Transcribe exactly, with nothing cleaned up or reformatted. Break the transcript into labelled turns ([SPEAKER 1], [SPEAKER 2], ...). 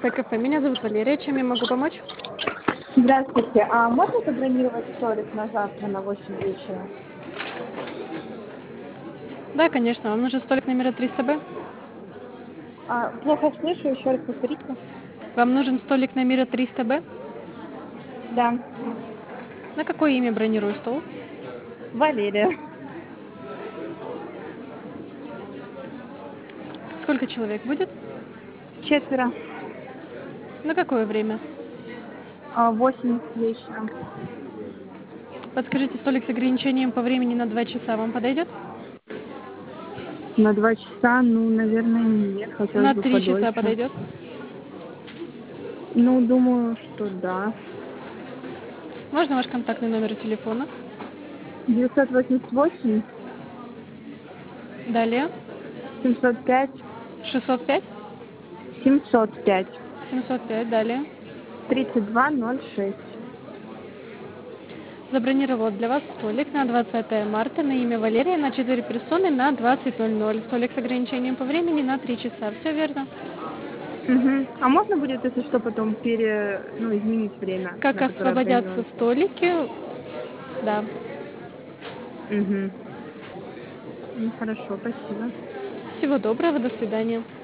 [SPEAKER 1] Вкусное кафе. Меня зовут Валерия. Чем я могу помочь?
[SPEAKER 2] Здравствуйте. А можно забронировать столик на завтра на восемь вечера?
[SPEAKER 1] Да, конечно. Вам нужен столик номера триста Б?
[SPEAKER 2] А, плохо слышу, еще раз повторите.
[SPEAKER 1] Вам нужен столик номера триста Б?
[SPEAKER 2] Да.
[SPEAKER 1] На какое имя бронирую стол?
[SPEAKER 2] Валерия.
[SPEAKER 1] Сколько человек будет?
[SPEAKER 2] Четверо.
[SPEAKER 1] На какое время?
[SPEAKER 2] А, восемь вечера.
[SPEAKER 1] Подскажите, столик с ограничением по времени на два часа вам подойдет?
[SPEAKER 2] На два часа, ну, наверное, нет. Хотелось
[SPEAKER 1] На
[SPEAKER 2] бы
[SPEAKER 1] три часа
[SPEAKER 2] подольше.
[SPEAKER 1] подойдет?
[SPEAKER 2] Ну, думаю, что да.
[SPEAKER 1] Можно ваш контактный номер телефона?
[SPEAKER 2] девятьсот восемьдесят восемь
[SPEAKER 1] Далее.
[SPEAKER 2] семьсот пять
[SPEAKER 1] шестьсот пять?
[SPEAKER 2] семьсот пять
[SPEAKER 1] семьсот пять. Далее.
[SPEAKER 2] тридцать два ноль шесть.
[SPEAKER 1] Забронировала для вас столик на двадцатое марта на имя Валерия на четыре персоны на двадцать ноль ноль. Столик с ограничением по времени на три часа. Все верно?
[SPEAKER 2] Угу. А можно будет, если что, потом пере, ну, изменить время,
[SPEAKER 1] Как
[SPEAKER 2] на которое
[SPEAKER 1] освободятся
[SPEAKER 2] бронировать?
[SPEAKER 1] столики? Да.
[SPEAKER 2] Угу. Ну, хорошо, спасибо.
[SPEAKER 1] Всего доброго. До свидания.